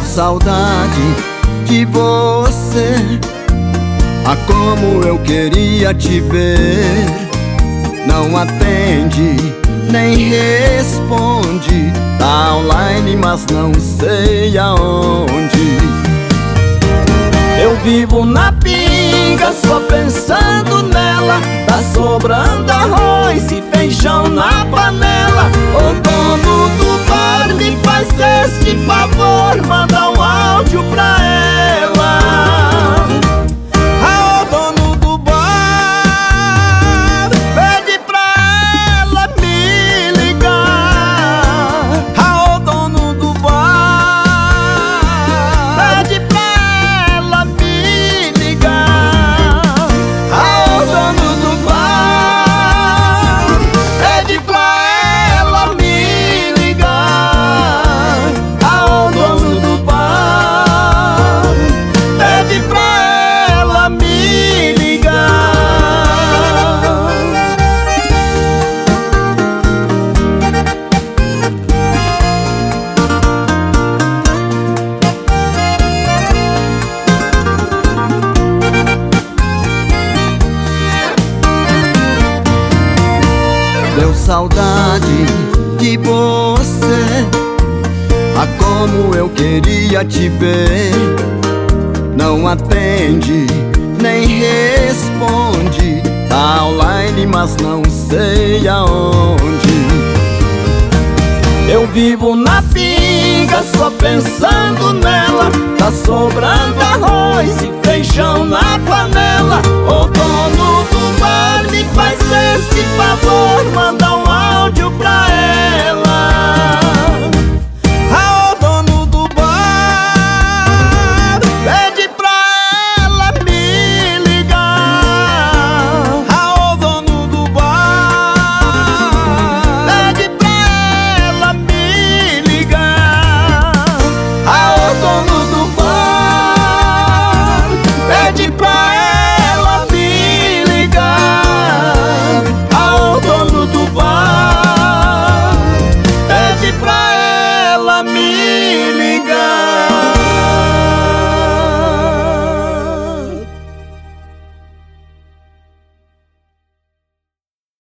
saudade de você. Ah, como eu queria te ver. Não atende, nem responde. Tá online, mas não sei aonde. Eu vivo na pinga, só pensando nela. Tá sobrando arroz e feijão na panela. O dono do bar me faz este favor, manda um áudio pra ela. Ah, o dono do bar pede pra ela me ligar. Ah, o dono do bar pede pra ela me ligar. Ah, o dono do bar pede pra ela me ligar. Ah, o dono do bar pede pra ela me ligar. Deu saudade de você. Ah, como eu queria te ver. Não atende, nem responde. Tá online, mas não sei aonde. Eu vivo na pinga, só pensando nela. Tá sobrando arroz e feijão na panela. O dono do bar me faz este favor, manda um áudio pra